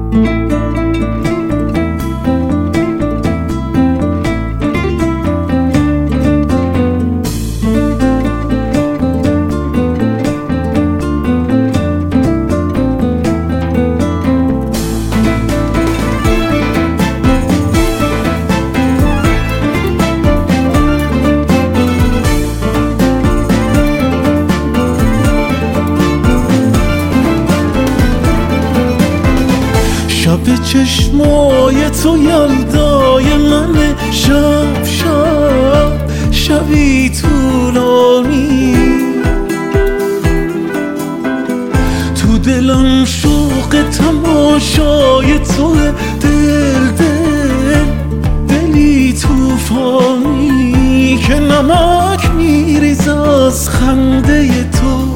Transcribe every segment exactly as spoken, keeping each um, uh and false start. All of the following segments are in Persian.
شب چشمای تو یلدای منه، شب شب شبی طولانی، تو دلم شوق تماشای توه، دل دل دلی توفانی که نمک میریزه از خنده تو.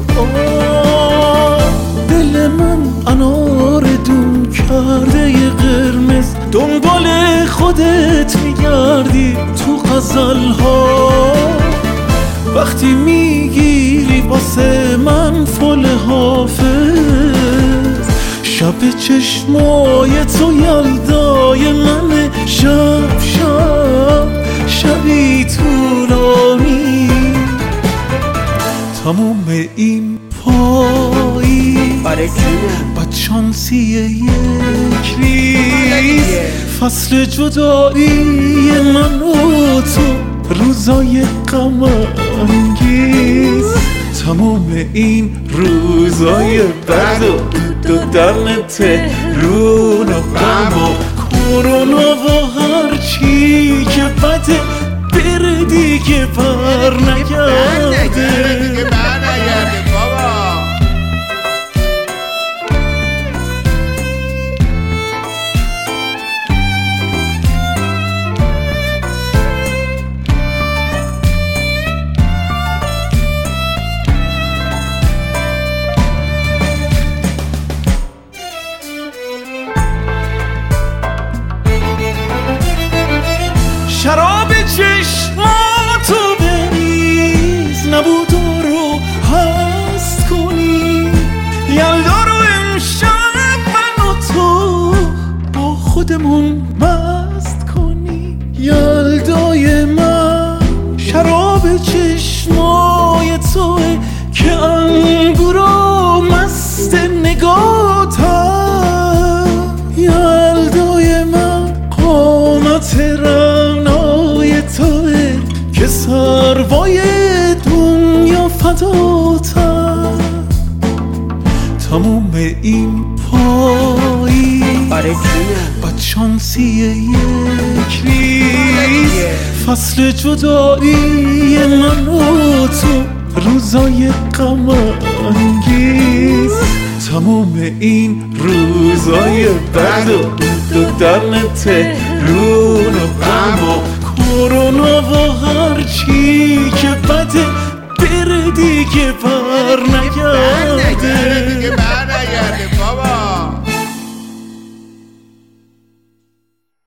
دل من انار دون کرده ی قرمز، دنبال خودت میگردی تو غزل‌ها، وقتی میگیری واسه من فل حافظ. شب چشمای تو یلدای منه، شب شب شبی طولانی، تموم این پایی بدشانسی یک ریز، فصل جدایی من و تو، روزای غم انگیز، تموم این روزای بد و دودن تهرون و غم و کرونا و هرچی که بده بره دیگه بر نگرده. شراب چشماتو بریز، نبودا رو هست کنی، یلدا رو امشب من و تو با خودمون مست کنی. یلدای من شراب چشمای توه که انگورا مست نگاتم. یلدای من قامت رعنای توه که سروای دنیا فداتم، تموم این پایی بدشانسی یک ریز، فصل جدایی من و تو، روزای غم انگیز، تموم این روزای بد و دودن تهرون و غم و کرونا و هرچی که بده بره دیگه بر نگرده.